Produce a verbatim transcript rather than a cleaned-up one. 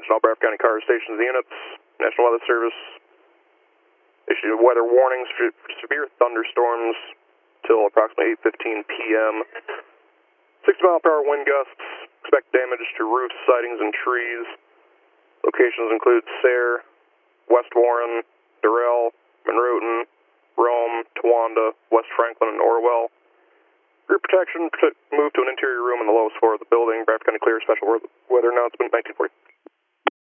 attention all Bradford County car stations and units. National Weather Service issued weather warnings for severe thunderstorms till approximately eight fifteen p m sixty mile per hour wind gusts. Expect damage to roofs, sidings, and trees. Locations include Sayre, West Warren, Durrell, Monroton, Rome, Towanda, West Franklin, and Orwell. Group protection, move to an interior room on the lowest floor of the building. Bradford County clear, special weather announcement, nineteen forty.